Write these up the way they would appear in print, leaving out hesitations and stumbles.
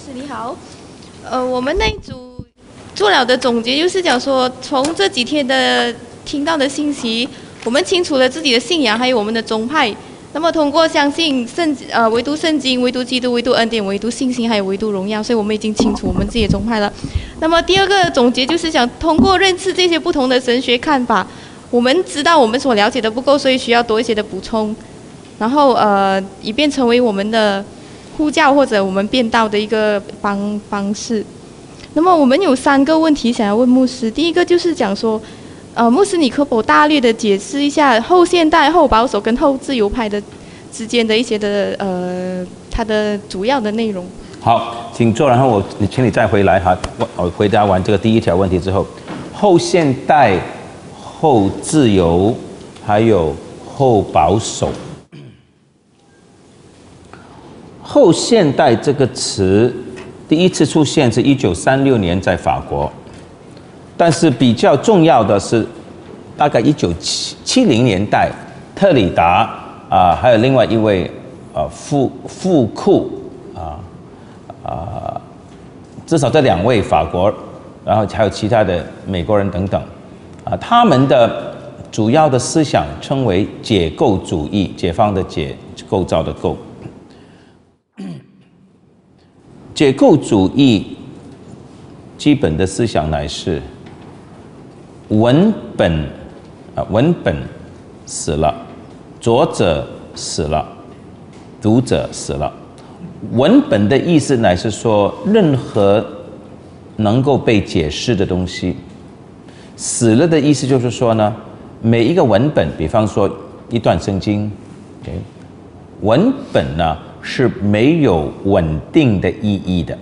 师你好，我们那一组做了的总结就是讲说，从这几天的听到的信息，我们清楚了自己的信仰，还有我们的宗派。那么通过相信唯独圣经、唯独基督、唯独恩典、唯独信心，还有唯独荣耀，所以我们已经清楚我们自己的宗派了。那么第二个总结就是想通过认识这些不同的神学看法，我们知道我们所了解的不够，所以需要多一些的补充，然后以便成为我们的护教或者我们辩道的一个方式。那么我们有3个问题想要问牧师。第一个就是讲说，牧师你可否大略的解释一下后现代、后保守跟后自由派的之间的一些的它的主要的内容？ 好，请坐，然后请你再回来哈。我回答完这个第一条问题之后，后现代、后自由还有后保守。后现代这个词第一次出现是1936年在法国，但是比较重要的是大概1970年代，特里达还有另外一位富库至少这2位法国，然后还有其他的美国人等等他们的主要的思想称为解构主义，解放的解，构造的构。解构主义基本的思想乃是文本死了，作者死了，读者死了。文本的意思乃是说任何能够被解释的东西，死了的意思就是说呢，每一个文本，比方说一段圣经，文本呢是没有稳定的意义的。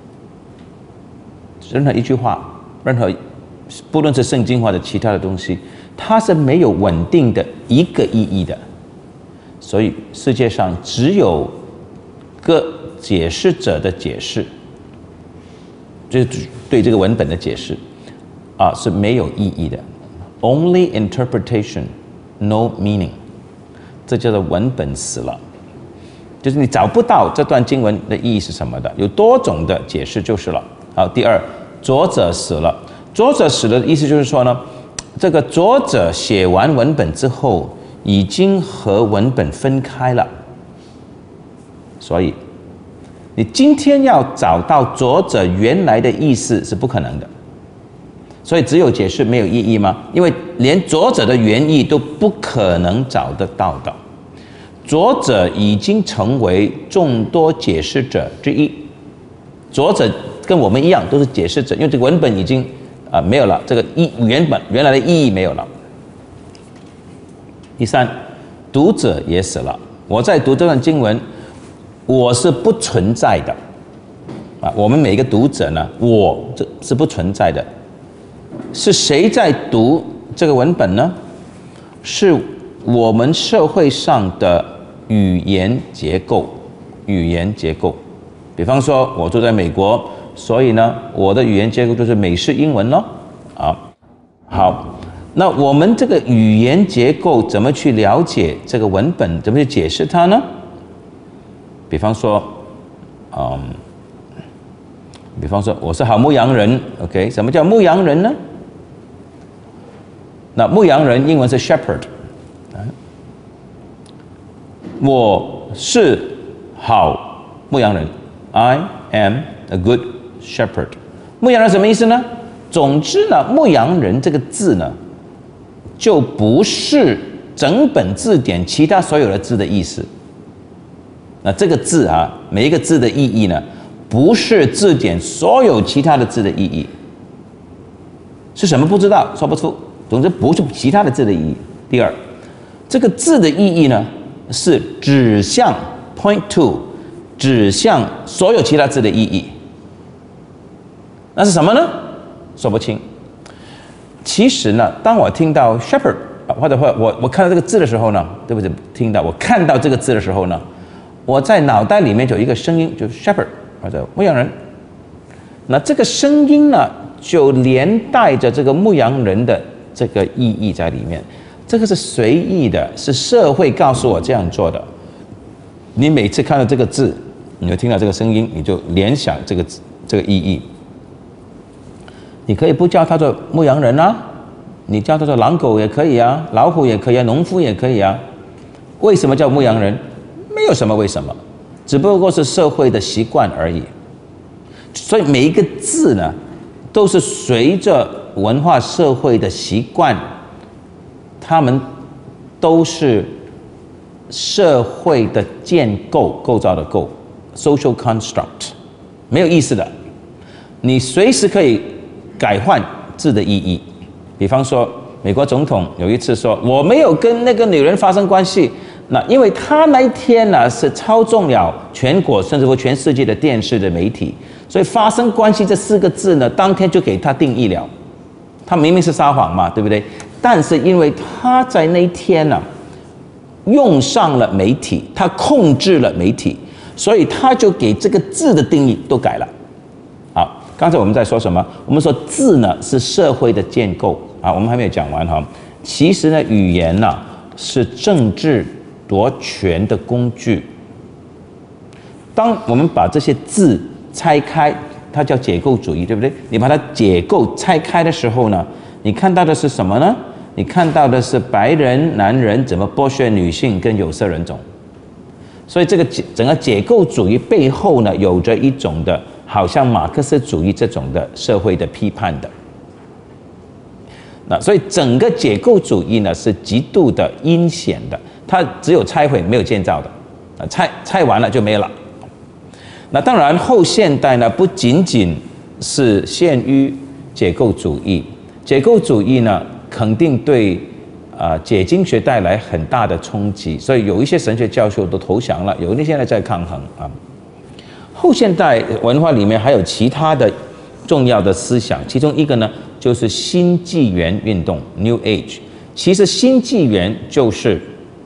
任何一句话，不论是圣经或者其他的东西，它是没有稳定的一个意义的。所以世界上只有个解释者的解释，就是对这个文本的解释是没有意义的。Only interpretation, no meaning。这叫做文本死了。就是你找不到这段经文的意义是什么的，有多种的解释就是了。好，第二，作者死了。作者死了的意思就是说呢，这个作者写完文本之后，已经和文本分开了。所以，你今天要找到作者原来的意思是不可能的。所以只有解释没有意义吗？因为连作者的原意都不可能找得到的。作者已经成为众多解释者之一，作者跟我们一样都是解释者，因为这个文本已经没有了，这个原来的意义没有了。第三，读者也死了。我在读这段经文，我是不存在的我们每一个读者呢，我这是不存在的。是谁在读这个文本呢？是我们社会上的语言结构。比方说我住在美国，所以呢我的语言结构就是美式英文咯。好，那我们这个语言结构怎么去了解这个文本，怎么去解释它呢？比方说我是好牧羊人 OK， 什么叫牧羊人呢？那牧羊人英文是 shepherd，我是好牧羊人 I am a good shepherd。 牧羊人什么意思呢？总之呢，牧羊人这个字呢，就不是整本字典其他所有的字的意思。那这个字每一个字的意义呢，不是字典所有其他的字的意义。是什么不知道，说不出，总之不是其他的字的意义。第二，这个字的意义呢，是指向 point to， 指向所有其他字的意义。那是什么呢？说不清。其实呢，当我听到 shepherd 或者我看到这个字的时候呢，对不对？我看到这个字的时候呢，我在脑袋里面就有一个声音，就是 shepherd 或者牧羊人。那这个声音呢，就连带着这个牧羊人的这个意义在里面。这个是随意的，是社会告诉我这样做的。你每次看到这个字， 你就听到这个声音，你就联想这个意义。你可以不叫他做牧羊人啊，你叫他做狼狗也可以啊，老虎也可以啊，农夫也可以啊。为什么叫牧羊人？没有什么为什么，只不过是社会的习惯而已。所以每一个字呢，都是随着文化社会的习惯，他们都是社会的构造的构 social construct， 没有意思的。你随时可以改换字的意义。比方说美国总统有一次说，我没有跟那个女人发生关系，那因为他那一天呢是操纵了全国甚至乎全世界的电视的媒体，所以发生关系这4个字呢，当天就给他定义了。他明明是撒谎嘛，对不对？但是因为他在那一天呢用上了媒体，他控制了媒体，所以他就给这个字的定义都改了。好，刚才我们在说什么？我们说字呢是社会的建构啊，我们还没有讲完哈。其实呢，语言呢是政治夺权的工具。当我们把这些字拆开，它叫解构主义，对不对？你把它解构拆开的时候呢，你看到的是什么呢？你看到的是白人男人怎么剥削女性跟有色人种。所以这个整个解构主义背后呢，有着一种的好像马克思主义这种的社会的批判的。那所以整个解构主义呢是极度的阴险的，它只有拆毁没有建造的，拆完了就没了。那当然后现代呢不仅仅是限于解构主义，解构主义呢肯定对解经学带来很大的冲击，所以有一些神学教授都投降了，有一些现在在抗衡啊。后现代文化里面还有其他的重要的思想，其中一个呢就是新纪元运动 （New Age）。其实新纪元就是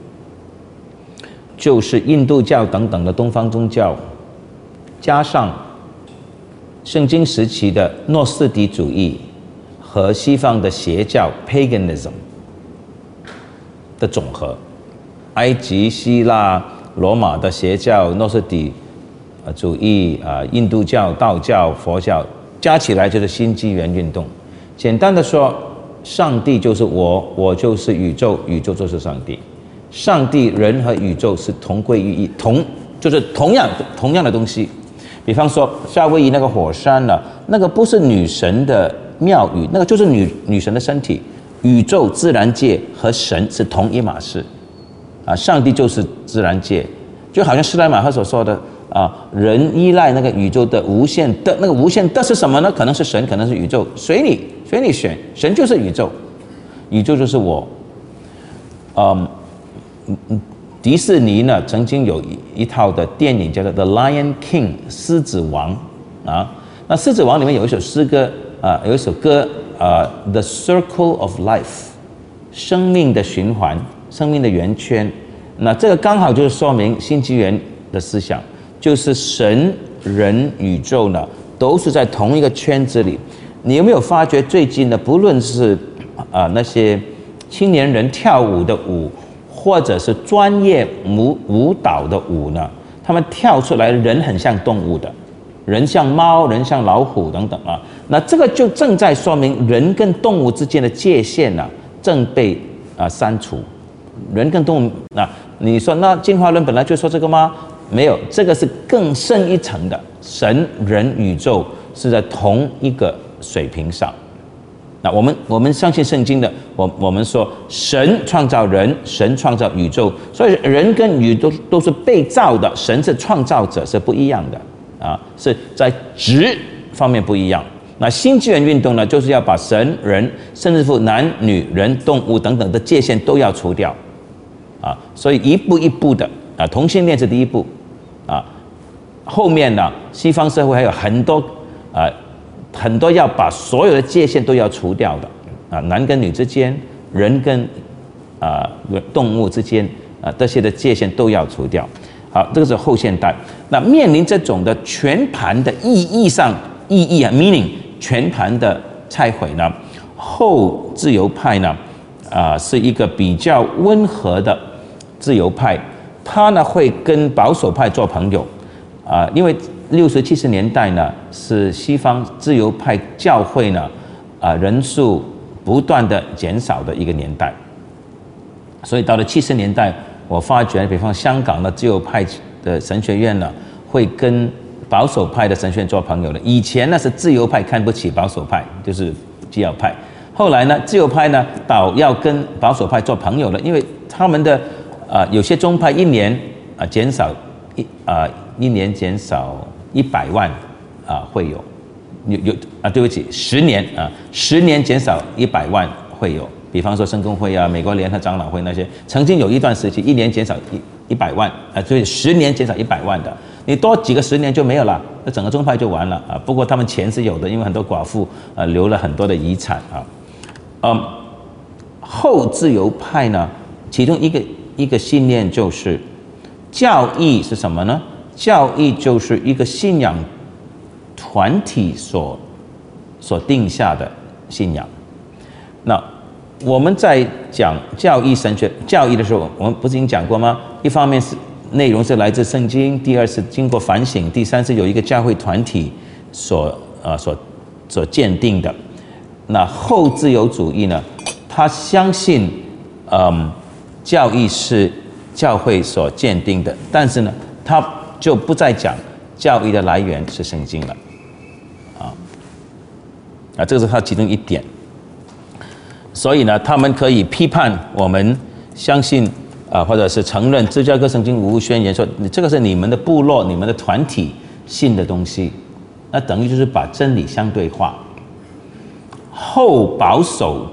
印度教等等的东方宗教，加上圣经时期的诺斯底主义和西方的邪教 （Paganism） 的总和。埃及、希腊、罗马的邪教、诺斯底主义、印度教、道教、佛教加起来就是新纪元运动。简单的说，上帝就是我，我就是宇宙，宇宙就是上帝。上帝、人和宇宙是同归于一，就是同样的东西。比方说夏威夷那个火山呢，那个不是女神的庙宇，那个就是女神的身体。宇宙、自然界和神是同一码事啊，上帝就是自然界，就好像施莱马赫所说的人依赖那个宇宙的无限的，那个无限的是什么呢？可能是神，可能是宇宙，随你选，神就是宇宙，宇宙就是我。迪士尼呢曾经有一套的电影叫做《The Lion King》狮子王啊，那狮子王里面有一首诗歌有一首歌The Circle of Life， 生命的循环，生命的圆圈。那这个刚好就是说明新纪元的思想，就是神、人、宇宙呢都是在同一个圈子里。你有没有发觉最近呢，不论是那些青年人跳舞的舞，或者是专业舞蹈的舞呢，他们跳出来人很像动物的，人像猫，人像老虎等等啊。那这个就正在说明人跟动物之间的界限呢正被删除。人跟动物你说那进化论本来就说这个吗？没有，这个是更深一层的，神、人、宇宙是在同一个水平上。那我们相信圣经的，我们说神创造人，神创造宇宙，所以人跟宇宙都是被造的，神是创造者，是不一样的是在质方面不一样。那新纪元运动呢，就是要把神、人，甚至乎男女人、动物等等的界限都要除掉所以一步一步的同性恋是第一步后面呢，西方社会还有很多要把所有的界限都要除掉的男跟女之间，人跟动物之间这些的界限都要除掉。好，这个是后现代。那面临这种的全盘的意义 meaning 全盘的拆毁呢，后自由派呢是一个比较温和的自由派，他呢会跟保守派做朋友因为60、70年代呢是西方自由派教会呢人数不断的减少的一个年代，所以到了70年代，我发觉，比方香港的自由派的神学院呢，会跟保守派的神学院做朋友的。以前呢是自由派看不起保守派，就是基要派。后来呢，自由派呢倒要跟保守派做朋友了，因为他们的有些宗派一年减少一年减少100万会有对不起，10年减少100万会有。比方说圣公会美国联合长老会那些，曾经有一段时期1年减少100万所以10年减少100万的，你多几个10年就没有了，那整个宗派就完了不过他们钱是有的，因为很多寡妇留了很多的遗产后自由派呢，其中一个信念就是教义是什么呢？教义就是一个信仰团体所定下的信仰。那我们在讲教义神学教义的时候，我们不是已经讲过吗？一方面是内容是来自圣经，第二是经过反省，第三是有一个教会团体所鉴定的。那后自由主义呢，他相信教义是教会所鉴定的，但是呢他就不再讲教义的来源是圣经了这个是他其中一点。所以呢，他们可以批判我们相信或者是承认芝加哥圣经无误宣言，说这个是你们的部落、你们的团体信的东西，那等于就是把真理相对化。后保守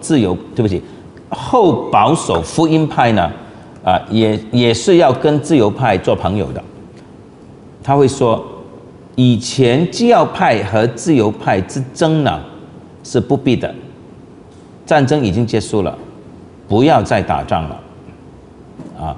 福音派呢，也是要跟自由派做朋友的。他会说，以前基要派和自由派之争呢是不必的。战争已经结束了，不要再打仗了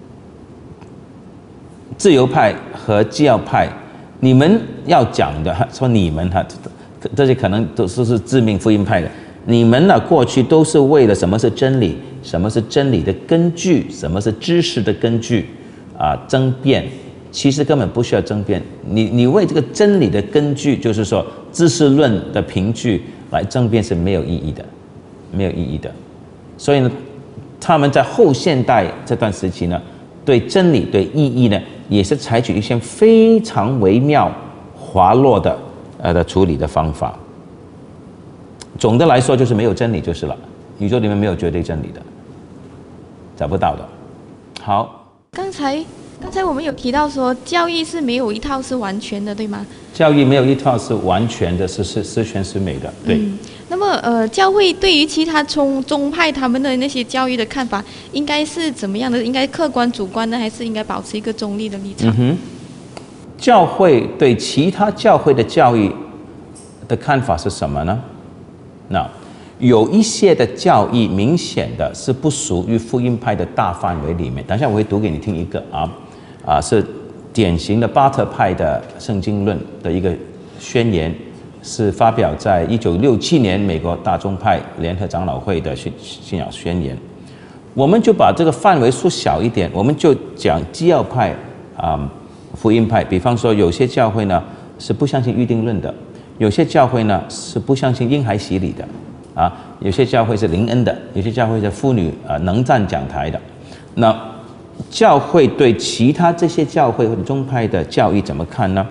自由派和基要派，你们要讲的，说你们这些可能都是自命福音派的，你们呢过去都是为了什么是真理，什么是真理的根据，什么是知识的根据争辩。其实根本不需要争辩，你为这个真理的根据，就是说知识论的凭据来争辩是没有意义的。所以呢，他们在后现代这段时期呢，对真理、对意义呢，也是采取一些非常微妙、滑落的处理的方法。总的来说，就是没有真理就是了，宇宙里面没有绝对真理的，找不到的。好， 刚才我们有提到说，教义是没有一套是完全的，对吗？ 教义没有一套是完全的，是十全十美的，对。 那么教会对于其他宗派他们的那些教义的看法，应该是怎么样的？应该客观主观呢，还是应该保持一个中立的立场？ 教会对其他教会的教义的看法是什么呢？那有一些的教义明显的是不属于福音派的大范围里面。等一下我会读给你听一个是典型的巴特派的圣经论的一个宣言，是发表在1967年美国大宗派联合长老会的信仰宣言。我们就把这个范围缩小一点，我们就讲基要派福音派。比方说有些教会呢是不相信预定论的，有些教会呢是不相信婴孩洗礼的有些教会是灵恩的，有些教会是妇女能站讲台的。那教会对其他这些教会或者宗派的教义怎么看呢？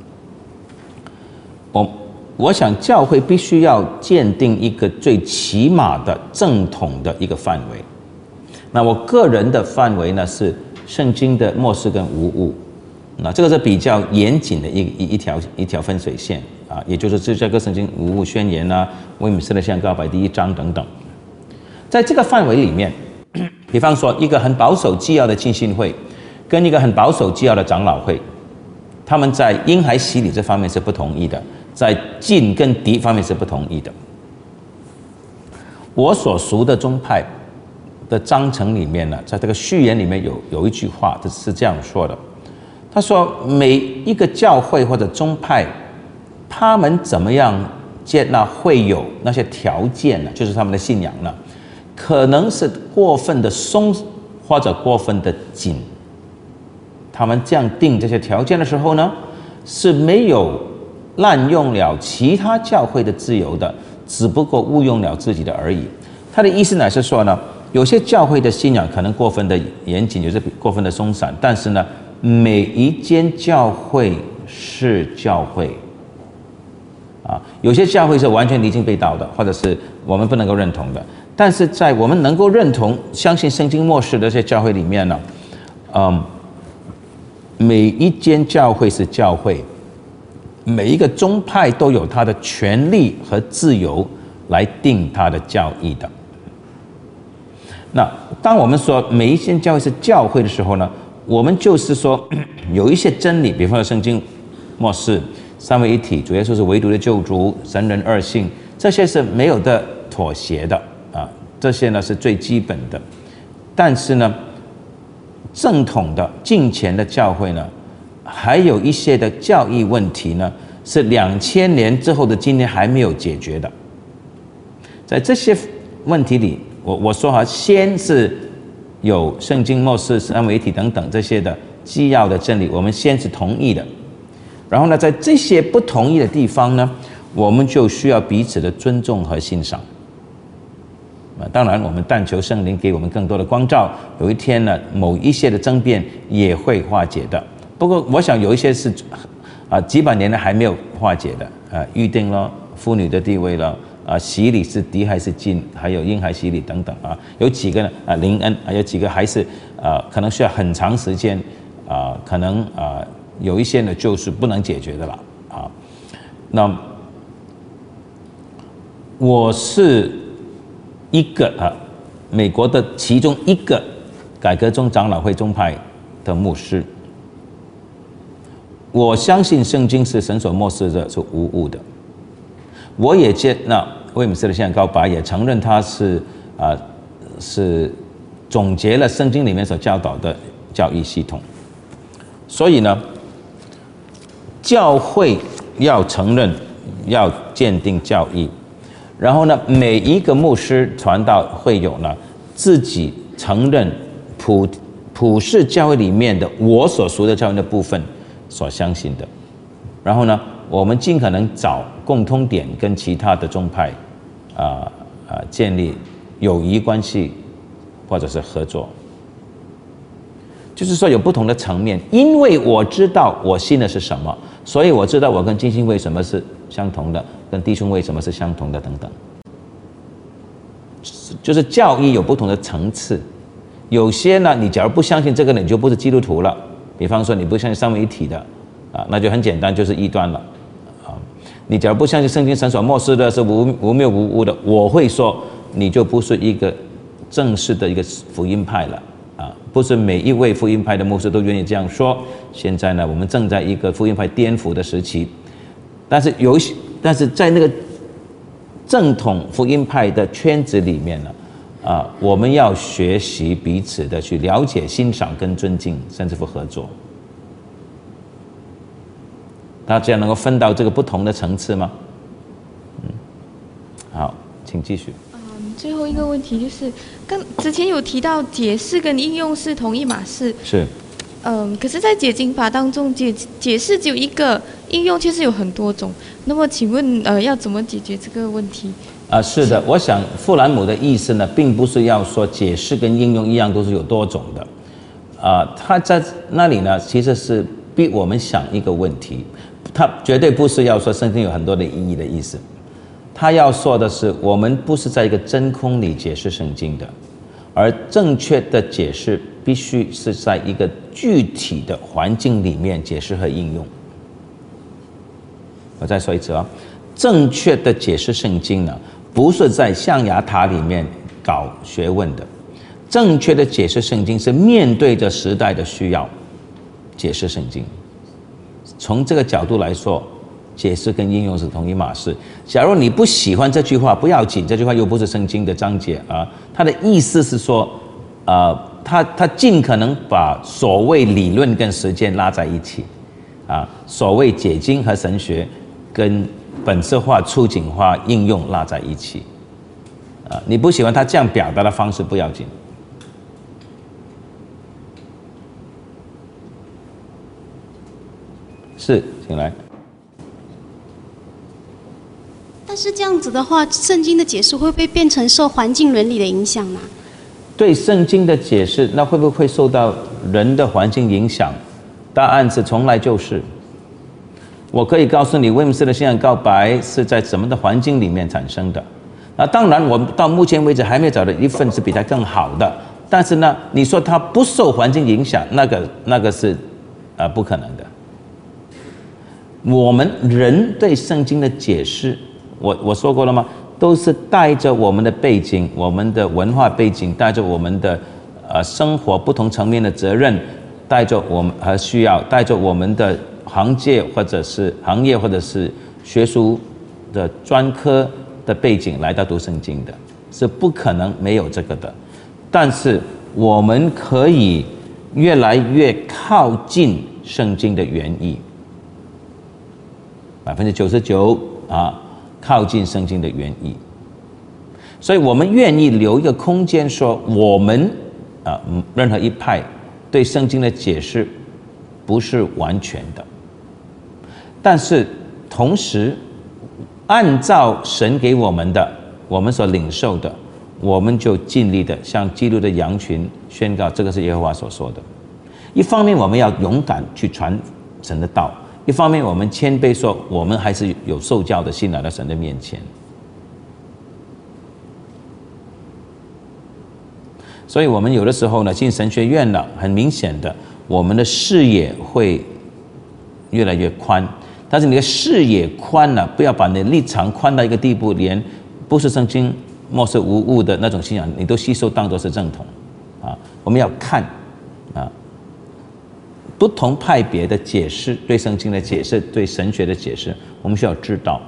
我想教会必须要鉴定一个最起码的正统的一个范围。那我个人的范围呢是圣经的末世跟无误，那这个是比较严谨的一条分水线也就是芝加哥圣经无误宣言威敏斯特宪告白第1章等等。在这个范围里面，比方说一个很保守纪要的浸信会跟一个很保守纪要的长老会，他们在婴孩洗礼这方面是不同意的，在禁跟敌方面是不同意的。我所属的宗派的章程里面呢，在这个序言里面有一句话是这样说的，他说每一个教会或者宗派，他们怎么样接纳会有那些条件呢，就是他们的信仰呢，可能是过分的松或者过分的紧。他们这样定这些条件的时候呢， 是没有滥用了其他教会的自由的，只不过误用了自己的而已。他的意思乃是说呢，有些教会的信仰可能过分的严谨，有些过分的松散，但是呢，每一间教会是教会啊，有些教会是完全离经背道的，或者是我们不能够认同的。但是在我们能够认同、相信圣经末世的这些教会里面呢，每一间教会是教会，每一个宗派都有他的权利和自由来定他的教义的。那当我们说每一间教会是教会的时候呢，我们就是说有一些真理，比方说圣经末世、三位一体、主耶稣是唯独的救主、神人二性，这些是没有的妥协的啊，这些呢是最基本的。但是呢，正统的敬虔的教会呢，还有一些的教义问题呢，是2000年之后的今天还没有解决的。在这些问题里，我说哈，先是有圣经末世、三位一体等等这些的基要的真理，我们先是同意的。然后呢，在这些不同意的地方呢，我们就需要彼此的尊重和欣赏。当然，我们但求圣灵给我们更多的光照，有一天呢，某一些的争辩也会化解的。不过，我想有一些是几百年来还没有化解的预定了妇女的地位了洗礼是敌还是禁，还有婴孩洗礼等等有几个呢灵恩有几个还是可能需要很长时间可能有一些呢就是不能解决的了那我是一个美国的其中一个改革宗长老会宗派的牧师，我相信圣经是神所默示的，是无误的。我也接纳威姆斯的信仰告白，也承认他是总结了圣经里面所教导的教义系统。所以呢，教会要承认，要鉴定教义，然后呢，每一个牧师传道会友呢，自己承认普世教会里面的我所属的教义的部分所相信的，然后呢，我们尽可能找共通点，跟其他的宗派建立友谊关系或者是合作。就是说有不同的层面，因为我知道我信的是什么，所以我知道我跟浸信会什么是相同的，跟弟兄会什么是相同的等等。就是教义有不同的层次，有些呢，你假如不相信这个呢，你就不是基督徒了。比方说你不相信三位一体的那就很简单，就是异端了你假如不相信圣经神所默示的是无谬无误的，我会说你就不是一个正式的一个福音派了不是每一位福音派的牧师都愿意这样说。现在呢，我们正在一个福音派颠覆的时期，但是在那个正统福音派的圈子里面呢我们要学习彼此的去了解、欣赏跟尊敬，甚至乎合作。大家能够分到这个不同的层次吗？好，请继续。 最后一个问题就是，之前有提到解释跟应用是同一码事， 是。 可是，在解经法当中，解释只有一个，应用却是有很多种。那么，请问要怎么解决这个问题？ 是的，我想富兰姆的意思呢，并不是要说解释跟应用一样都是有多种的他在那里呢，其实是逼我们想一个问题，他绝对不是要说圣经有很多的意义的意思。他要说的是，我们不是在一个真空里解释圣经的，而正确的解释必须是在一个具体的环境里面解释和应用。我再说一次正确的解释圣经呢，不是在象牙塔里面搞学问的。正确的解释圣经是面对着时代的需要解释圣经。从这个角度来说，解释跟应用是同一码事。假如你不喜欢这句话，不要紧，这句话又不是圣经的章节它的意思是说他尽可能把所谓理论跟实践拉在一起所谓解经和神学跟本色化、处境化应用拉在一起你不喜欢他这样表达的方式不要紧。 是，请来。 但是这样子的话，圣经的解释会不会变成受环境伦理的影响呢？ 对圣经的解释，那会不会受到人的环境影响？答案是从来就是。我可以告诉你，威姆斯的信仰告白是在什么的环境里面产生的。那当然，我到目前为止还没有找到一份是比它更好的。但是呢，你说它不受环境影响，那个是不可能的。我们人对圣经的解释，我说过了吗？都是带着我们的背景、我们的文化背景，带着我们的生活不同层面的责任，带着我们和需要，带着我们的行业或者是学术的专科的背景来到读圣经的，是不可能没有这个的。但是我们可以越来越靠近圣经的原意，99%靠近圣经的原意。所以我们愿意留一个空间，说我们任何一派对圣经的解释不是完全的，但是同时按照神给我们的，我们所领受的，我们就尽力的向基督的羊群宣告，这个是耶和华所说的。一方面我们要勇敢去传神的道，一方面我们谦卑说，我们还是有受教的心来到神的面前。所以我们有的时候呢，进神学院了，很明显的，我们的视野会越来越宽。但是你的视野宽了，不要把你的立场宽到一个地步，连不是圣经漠视无误的那种信仰，你都吸收当作是正统我们要看不同派别的解释，对圣经的解释，对神学的解释，我们需要知道。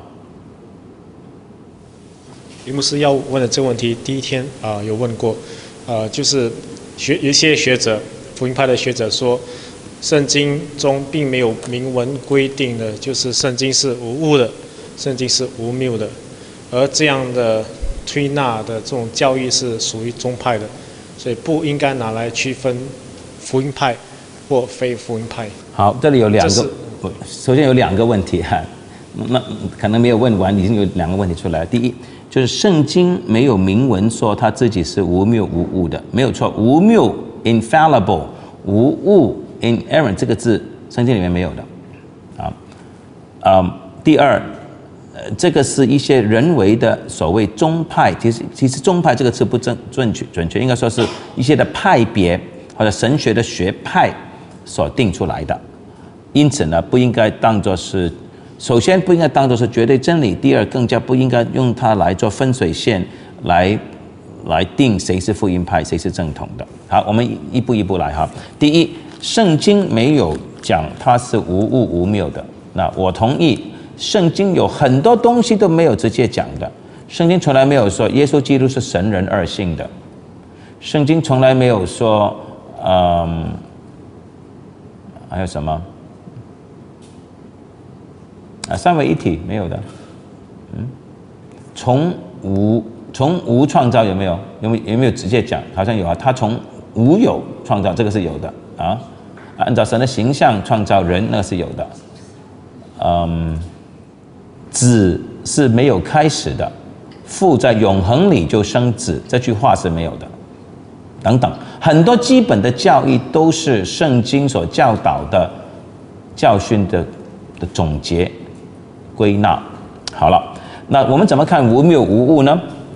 李牧师要问的这个问题，第一天有问过，就是有一些学者，福音派的学者说，圣经中并没有明文规定的，就是圣经是无误的，圣经是无谬的，而这样的推纳的这种教义是属于宗派的，所以不应该拿来区分福音派或非福音派。 好，这里有两个，首先有两个问题那可能没有问完，已经有两个问题出来了。第一，就是圣经没有明文说他自己是无谬无误的，没有错，无谬 infallible， 无误 inerrant 这个字圣经里面没有的第二，这个是一些人为的所谓宗派，其实宗派这个词不准确，应该说是一些的派别或者神学的学派所定出来的，因此呢，不应该当作是，首先不应该当作是绝对真理，第二更加不应该用它来做分水线，来定谁是福音派，谁是正统的。好，我们一步一步来第一，圣经没有讲它是无误无谬的，那我同意，圣经有很多东西都没有直接讲的，圣经从来没有说耶稣基督是神人二性的，圣经从来没有说还有什么三位一体没有的，从无创造有没有直接讲？好像有他从无有创造，这个是有的按照神的形象创造人，那个是有的。子是没有开始的，父在永恒里就生子，这句话是没有的。等等，很多基本的教义都是圣经所教导的教训的总结归纳。好了，那我们怎么看无谬无误呢？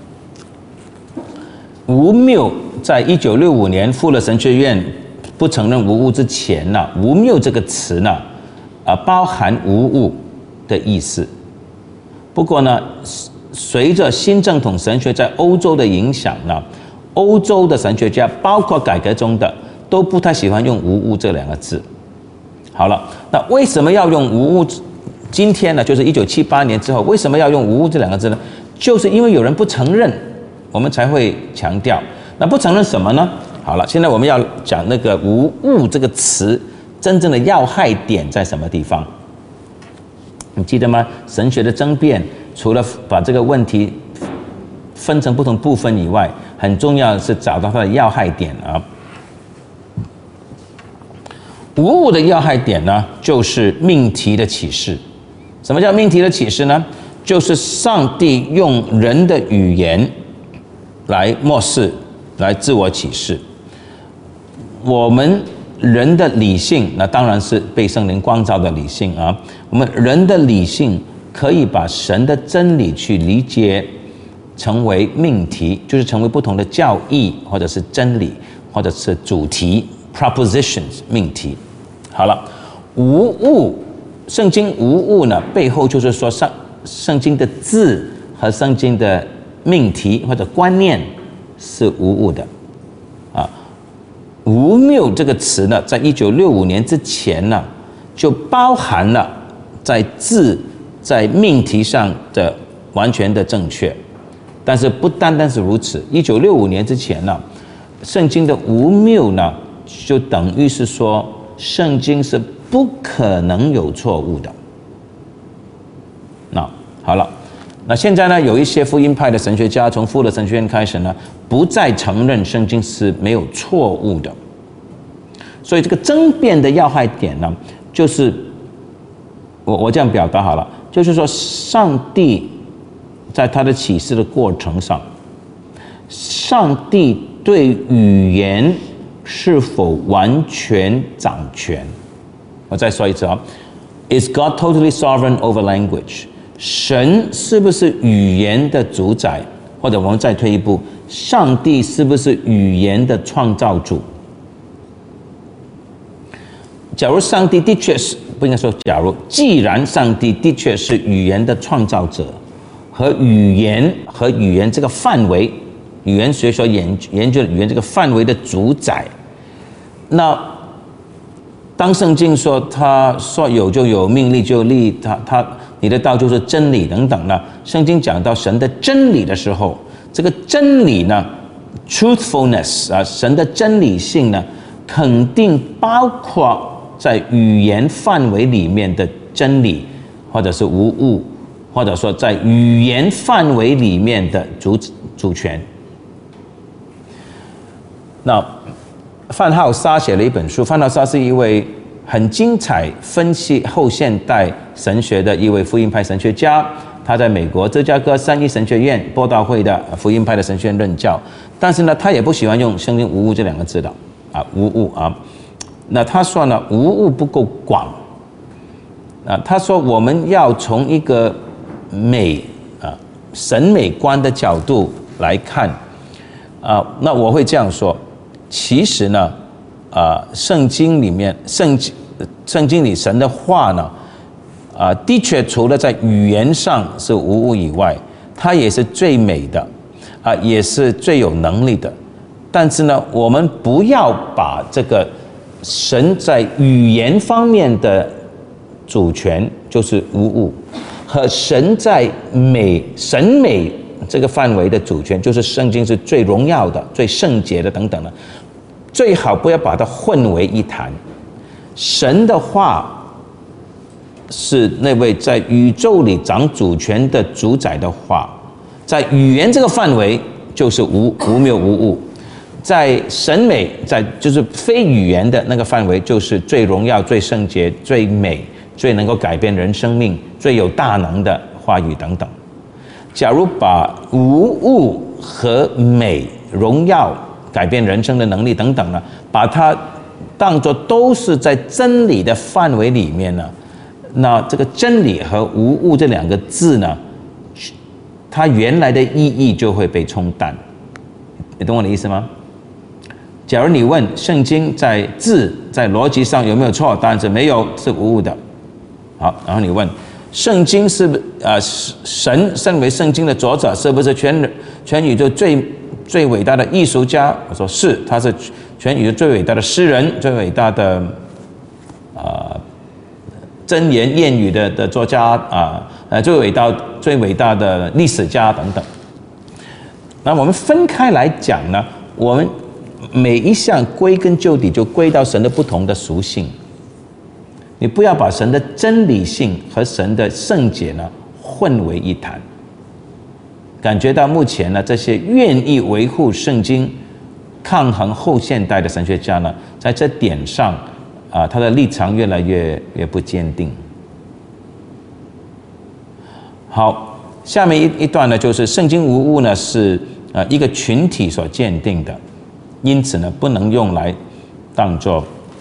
无谬在1965年复勒神学院不承认无误之前呢，无谬这个词呢，包含无误的意思。不过呢，随着新正统神学在欧洲的影响呢，欧洲的神学家，包括改革中的，都不太喜欢用无误这两个字。好了，那为什么要用无误？今天呢，就是1978年之后，为什么要用无误这两个字呢？就是因为有人不承认，我们才会强调。那不承认什么呢？好了，现在我们要讲那个无误这个词真正的要害点在什么地方？你记得吗？神学的争辩，除了把这个问题分成不同部分以外，很重要的是找到它的要害点无误的要害点呢，就是命题的启示。什么叫命题的启示呢？就是上帝用人的语言来漠视，来自我启示。我们人的理性，那当然是被圣灵光照的理性啊。我们人的理性可以把神的真理去理解成为命题，就是成为不同的教义，或者是真理，或者是主题 propositions 命题。好了，无误，圣经无误呢，背后就是说圣经的字和圣经的命题或者观念是无误的啊。无谬这个词呢，在1965年之前呢，就包含了在字在命题上的完全的正确。但是不单单是如此，1965年之前呢，圣经的无谬呢，就等于是说圣经是不可能有错误的。那好了，那现在呢，有一些福音派的神学家从富勒神学院开始呢，不再承认圣经是没有错误的。所以这个争辩的要害点呢，就是我这样表达好了，就是说上帝在他的启示的过程上，上帝对语言是否完全掌权？我再说一次啊 ，Is God totally sovereign over language？ 神是不是语言的主宰？或者我们再退一步，上帝是不是语言的创造主？假如上帝的确是，不应该说假如，既然上帝的确是语言的创造者，和语言这个范围，语言学所研究的语言这个范围的主宰，那当圣经说他说有就有，命立就立，你的道就是真理等等呢，圣经讲到神的真理的时候，这个真理呢 truthfulness 啊，神的真理性呢，肯定包括在语言范围里面的真理，或者是无误，或者说在语言范围里面的主权。那范浩沙写了一本书，范浩沙是一位很精彩分析后现代神学的一位福音派神学家，他在美国芝加哥三一神学院播道会的福音派的神学院任教，但是呢，他也不喜欢用圣经无误这两个字的无误啊。那他说呢，无误不够广啊。他说我们要从一个审美观的角度来看啊。那我会这样说，其实呢，圣经里神的话呢，的确除了在语言上是无误以外，它也是最美的也是最有能力的。但是呢，我们不要把这个神在语言方面的主权就是无误，和神在审美这个范围的主权，就是圣经是最荣耀的、最圣洁的等等的，最好不要把它混为一谈。神的话是那位在宇宙里掌主权的主宰的话，在语言这个范围就是无谬无误。在审美，在就是非语言的那个范围，就是最荣耀、最圣洁、最美、最能够改变人生命、最有大能的话语等等。假如把无误和美、荣耀、改变人生的能力等等呢，把它当作都是在真理的范围里面呢，那这个真理和无误这两个字呢，它原来的意义就会被冲淡。你懂我的意思吗？假如你问圣经在字在逻辑上有没有错，答案是没有，是无误的。好，然后你问圣经是神身为圣经的作者，是不是全宇宙最伟大的艺术家？我说是，他是全宇宙最伟大的诗人，最伟大的箴言谚语的作家最伟大的历史家等等。那我们分开来讲呢，我们每一项归根究底就归到神的不同的属性。你不要把神的真理性和神的圣洁呢混为一谈。感觉到目前呢，这些愿意维护圣经、抗衡后现代的神学家呢，在这点上他的立场越来越不坚定。好，下面一段呢，就是圣经无误呢是一个群体所鉴定的，因此呢不能用来当作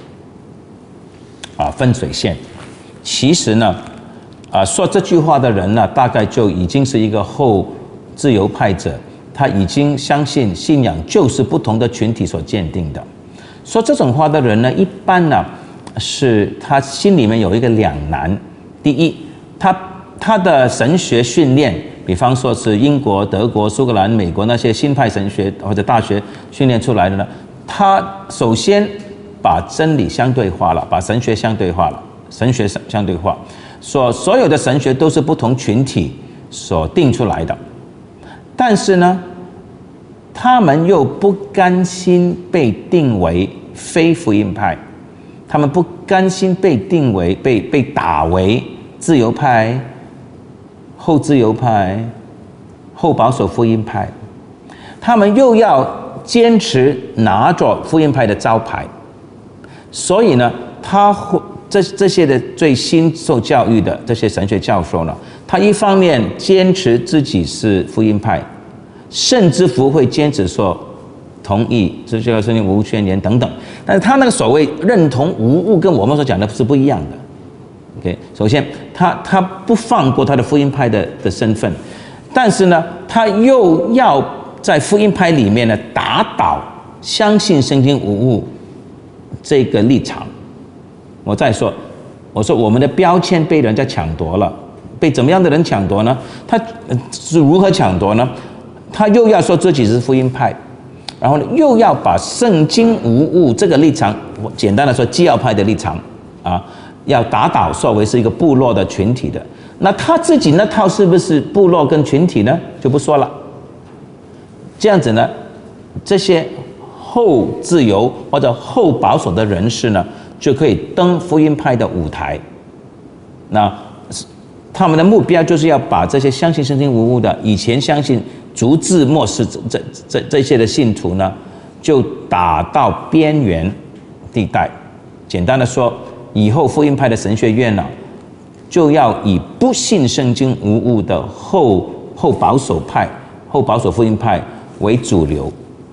分水线。其实呢说这句话的人呢，大概就已经是一个后自由派者，他已经相信信仰就是不同的群体所鉴定的。说这种话的人呢，一般呢是他心里面有一个两难。第一，他的神学训练，比方说是英国、德国、苏格兰、美国那些新派神学或者大学训练出来的呢，他首先把真理相对化了，把神学相对化了，神学相对化，说所有的神学都是不同群体所定出来的。但是呢，他们又不甘心被定为非福音派，他们不甘心被定为被打为自由派、后自由派、后保守福音派，他们又要坚持拿着福音派的招牌。所以呢，这些的最新受教育的这些神学教授呢，他一方面坚持自己是福音派，甚至乎会坚持说同意这个圣经无误宣言等等，但是他那个所谓认同无误，跟我们所讲的是不一样的。OK， 首先他不放过他的福音派的身份，但是呢，他又要在福音派里面呢打倒相信圣经无误这个立场。我再说，我说我们的标签被人家抢夺了，被怎么样的人抢夺呢？他是如何抢夺呢？他又要说自己是福音派，然后呢又要把圣经无误这个立场，我简单的说基要派的立场要打倒，作为是一个部落的群体的。那他自己那套是不是部落跟群体呢？就不说了。这样子呢，这些后自由或者后保守的人士呢，就可以登福音派的舞台。那他们的目标就是要把这些相信圣经无误的，以前相信逐字末世这些的信徒呢，就打到边缘地带。简单的说，以后福音派的神学院呢，就要以不信圣经无误的后保守派、后保守福音派为主流。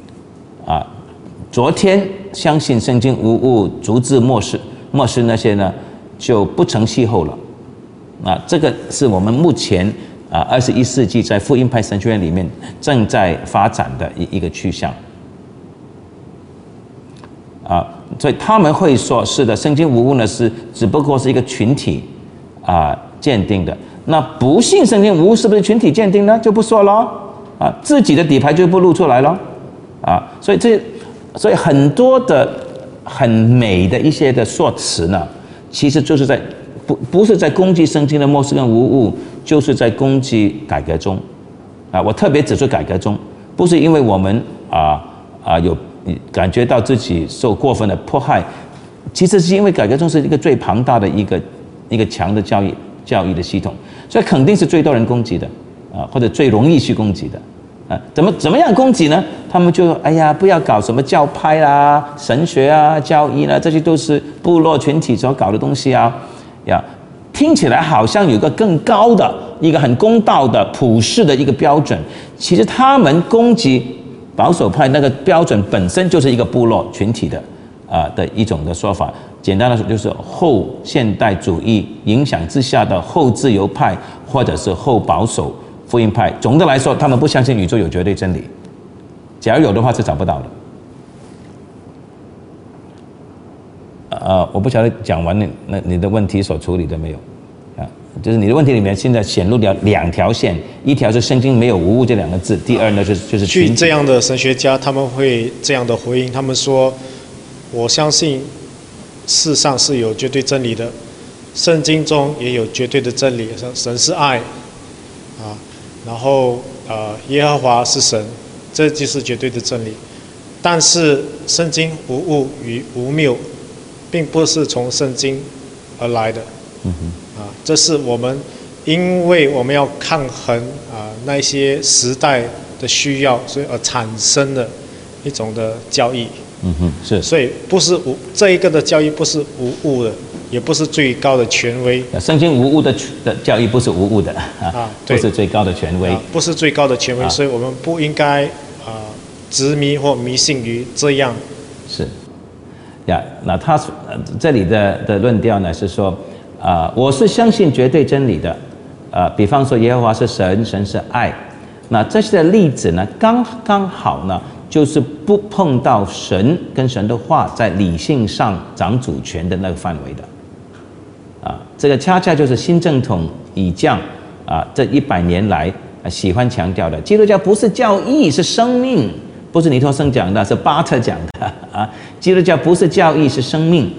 昨天相信圣经无误、逐字末世那些呢，就不成气候了。这个是我们目前21世纪在福音派神学院里面正在发展的一个趋向。所以他们会说，是的，圣经无误呢只不过是一个群体鉴定的。那不信圣经无误是不是群体鉴定呢？就不说了自己的底牌就不露出来了所以很多的很美的一些的说辞呢，其实就是在不是在攻击圣经的末世跟无误，就是在攻击改革宗我特别指出改革宗，不是因为我们有感觉到自己受过分的迫害，其实是因为改革宗是一个最庞大的一个强的教育的系统，所以肯定是最多人攻击的或者最容易去攻击的。怎么样攻击呢？他们就不要搞什么教派啦、神学教义啦，这些都是部落群体所搞的东西听起来好像有个更高的一个很公道的普世的一个标准，其实他们攻击保守派那个标准本身就是一个部落群体的一种的说法。简单的说，就是后现代主义影响之下的后自由派或者是后保守福音派。总的来说，他们不相信宇宙有绝对真理，假如有的话是找不到的。我不晓得讲完你的问题所处理的没有就是你的问题里面现在显露了两条线，一条是圣经没有无误这两个字，第二呢就是据这样的神学家他们会这样的回应，他们说我相信世上是有绝对真理的，圣经中也有绝对的真理，神是爱然后耶和华是神，这就是绝对的真理。但是圣经无误与无谬并不是从圣经而来的这是我们因为我们要抗衡那些时代的需要，所以而产生的一种的教义是。 所以不是这一个的教义不是无误的，也不是最高的权威。 圣经无误的教义不是无误的不是最高的权威， 不是最高的权威，所以我们不应该执迷或迷信于这样。 是。那他这里的论调呢是说，我是相信绝对真理的，比方说耶和华是神，神是爱，那这些的例子呢，刚刚好呢，就是不碰到神跟神的话在理性上掌主权的那个范围的，这个恰恰就是新正统以降这100年来喜欢强调的，基督教不是教义，是生命。不是尼托生讲的，是巴特讲的基督教不是教义，是生命。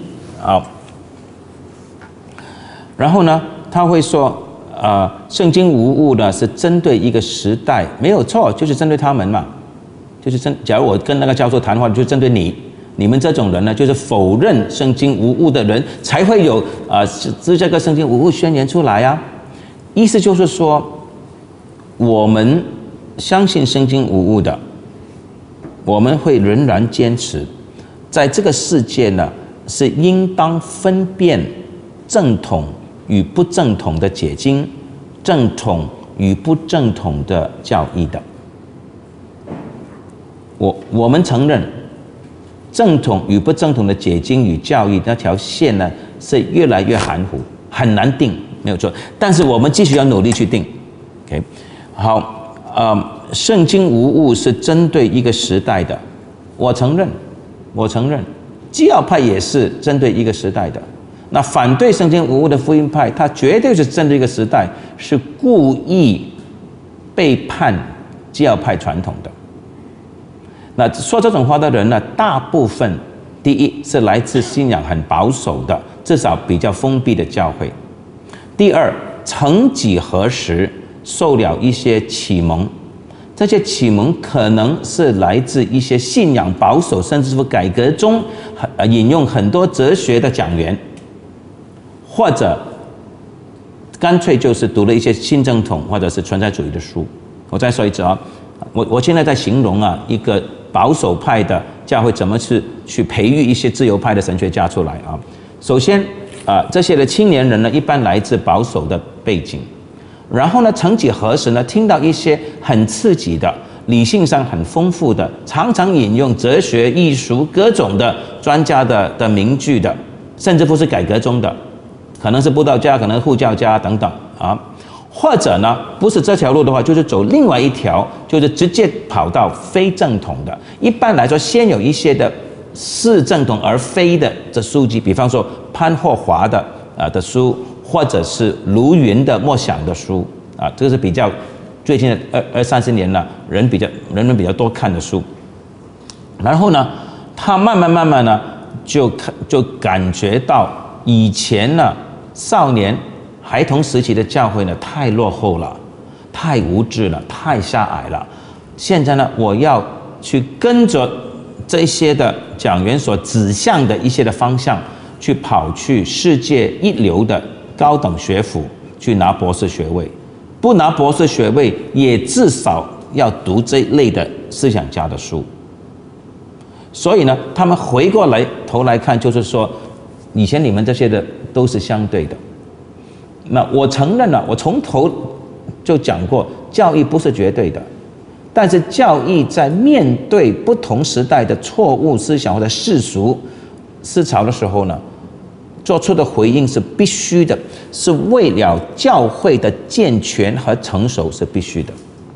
然后呢，他会说，圣经无误呢是针对一个时代，没有错，就是针对他们嘛，就是假如我跟那个教授谈话，就针对你们这种人呢，就是否认圣经无误的人，才会有这个圣经无误宣言出来啊。意思就是说，我们相信圣经无误的。我们会仍然坚持，在这个世界呢，是应当分辨正统与不正统的解经，正统与不正统的教义的。我们承认，正统与不正统的解经与教义那条线呢，是越来越含糊，很难定，没有错。但是我们继续要努力去定。OK， 好。圣经无误是针对一个时代的，我承认，基要派也是针对一个时代的。那反对圣经无误的福音派，他绝对是针对一个时代，是故意背叛基要派传统的。那说这种话的人呢，大部分第一是来自信仰很保守的，至少比较封闭的教会；第二，曾几何时受了一些启蒙，这些启蒙可能是来自一些信仰保守，甚至是改革中引用很多哲学的讲员，或者干脆就是读了一些新正统或者是存在主义的书。我再说一次我现在在形容一个保守派的教会怎么去培育一些自由派的神学家出来首先这些的青年人呢，一般来自保守的背景。然后呢，曾几何时呢，听到一些很刺激的、理性上很丰富的、常常引用哲学、艺术各种的专家的名句的，甚至不是改革中的，可能是布道家，可能是护教家等等或者呢，不是这条路的话，就是走另外一条，就是直接跑到非正统的。一般来说，先有一些的是正统而非的书籍，比方说潘霍华的书。或者是卢云的默想的书这个是比较最近的20-30年了，人们比较多看的书。然后呢，他慢慢呢就感觉到以前呢少年孩童时期的教会呢太落后了，太无知了，太狭隘了。现在呢，我要去跟着这些的讲员所指向的一些的方向，跑去世界一流的高等学府去拿博士学位，不拿博士学位也至少要读这一类的思想家的书。所以呢，他们回过来头来看，就是说，以前你们这些的都是相对的。那我承认了，我从头就讲过，教义不是绝对的，但是教义在面对不同时代的错误思想或者世俗思潮的时候呢，做出的回应是必须的，是为了教会的健全和成熟是必须的。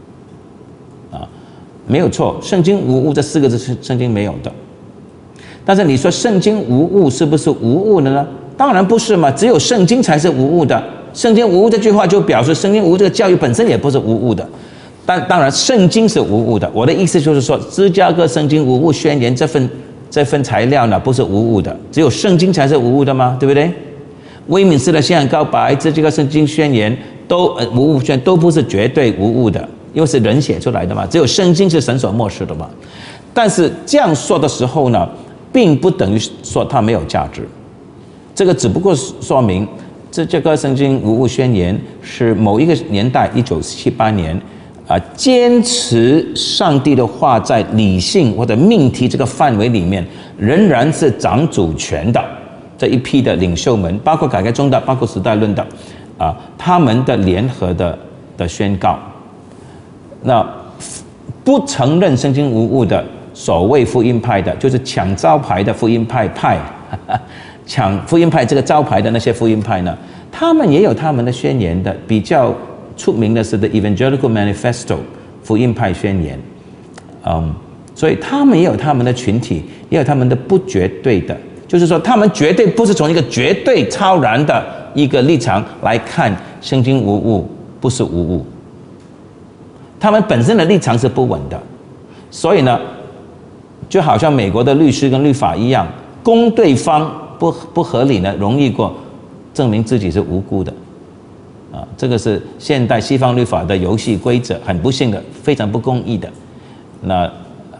没有错，圣经无误这4个字是圣经没有的。但是你说圣经无误是不是无误的呢？当然不是嘛，只有圣经才是无误的。圣经无误这句话就表示圣经无误这个教育本身也不是无误的。但当然圣经是无误的。我的意思就是说，芝加哥圣经无误宣言这份材料呢不是无误的，只有圣经才是无误的吗？对不对？威敏斯的信仰告白、芝加哥圣经宣言都无误宣都不是绝对无误的，因为是人写出来的嘛，只有圣经是神所默示的嘛。但是这样说的时候呢，并不等于说它没有价值。这个只不过说明这个圣经无误宣言是某一个年代1978年坚持上帝的话在理性或者命题这个范围里面仍然是掌主权的这一批的领袖们，包括改革中的，包括时代论的，他们的联合的宣告。那不承认圣经无误的所谓福音派的，就是抢招牌的福音派，抢福音派这个招牌的那些福音派呢，他们也有他们的宣言的，比较出名的是 The Evangelical Manifesto 福音派宣言，所以他们也有他们的群体，也有他们的不绝对的，就是说他们绝对不是从一个绝对超然的一个立场来看圣经无误，不是无误，他们本身的立场是不稳的，所以呢，就好像美国的律师跟律法一样，攻对方不合理呢，容易过证明自己是无辜的。这个是现代西方律法的游戏规则，很不幸的，非常不公义的。那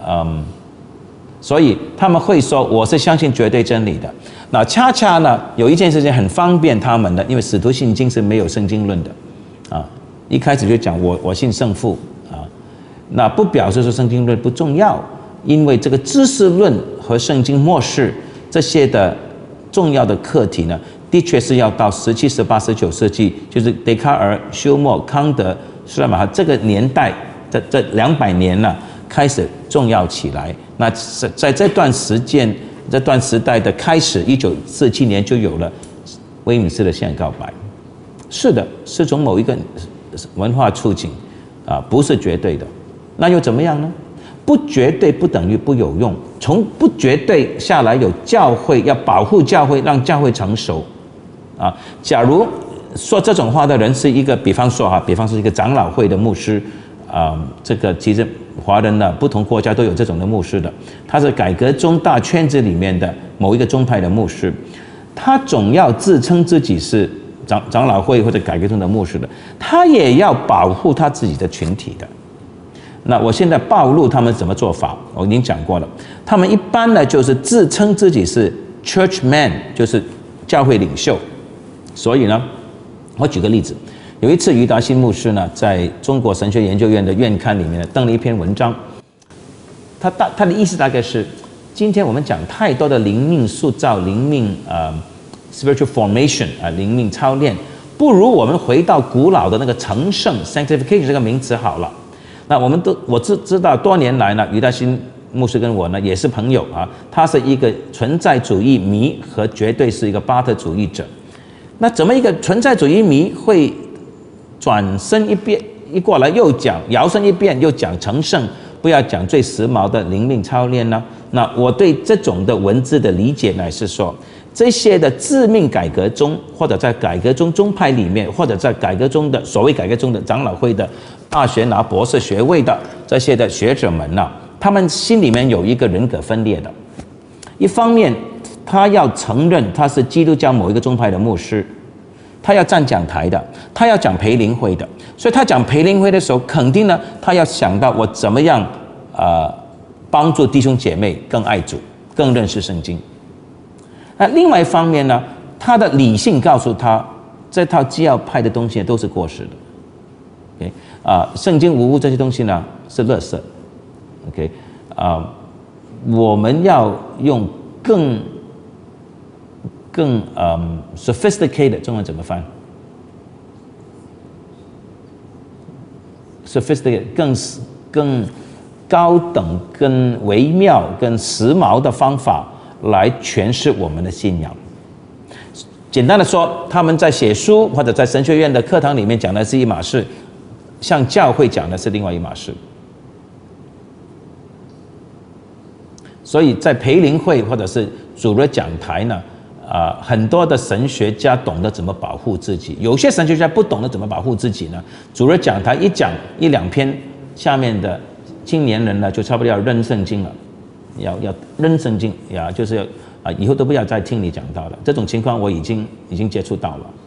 所以他们会说我是相信绝对真理的。那恰恰呢，有一件事情很方便他们的，因为使徒信经是没有圣经论的，一开始就讲我信圣父那不表示说圣经论不重要，因为这个知识论和圣经末世这些的重要的课题呢，的确是要到17、18、19世纪，就是笛卡尔、休谟、康德、施莱马哈这个年代，这200年呢，开始重要起来。那在这段时代的开始，1947年就有了威敏斯的宪告白。是的，是从某一个文化处境不是绝对的，那又怎么样呢？不绝对不等于不有用，从不绝对下来有教会，要保护教会，让教会成熟假如说这种话的人是一个，比方说是一个长老会的牧师这个其实华人呢，不同国家都有这种的牧师的，他是改革宗大圈子里面的某一个宗派的牧师，他总要自称自己是长老会或者改革宗的牧师的，他也要保护他自己的群体的。那我现在暴露他们怎么做法，我已经讲过了。他们一般呢就是自称自己是 churchman， 就是教会领袖。所以呢，我举个例子，有一次余达新牧师呢在中国神学研究院的院刊里面登了一篇文章，他的意思大概是，今天我们讲太多的灵命塑造、灵命spiritual formation 灵命操练，不如我们回到古老的那个成圣 sanctification 这个名词好了。那我知道多年来呢，余达新牧师跟我呢也是朋友他是一个存在主义迷和绝对是一个巴特主义者。那怎么一个存在主义迷会转身一过来又讲摇身一变又讲成圣，不要讲最时髦的灵命操练呢？那我对这种的文字的理解呢是说，这些的自命改革中，或者在改革中宗派里面，或者在改革中的所谓改革中的长老会的大学拿博士学位的这些的学者们呢，他们心里面有一个人格分裂的。一方面，他要承认他是基督教某一个宗派的牧师，他要站讲台的，他要讲培灵会的，所以他讲培灵会的时候，肯定呢，他要想到我怎么样帮助弟兄姐妹更爱主，更认识圣经。那另外一方面呢，他的理性告诉他，这套基要派的东西都是过时的。OK，圣经无误这些东西呢是垃圾。OK，我们要用更sophisticated， 中文怎么翻 ？sophisticated 更高等、更微妙、更时髦的方法来诠释我们的信仰。简单的说，他们在写书或者在神学院的课堂里面讲的是一码事，向教会讲的是另外一码事。所以在培灵会或者是主日讲台呢，很多的神学家懂得怎么保护自己，有些神学家不懂得怎么保护自己呢。主日讲台一讲1-2篇，下面的青年人呢就差不多要扔圣经了，要扔圣经呀，就是要以后都不要再听你讲道了。这种情况我已经接触到了。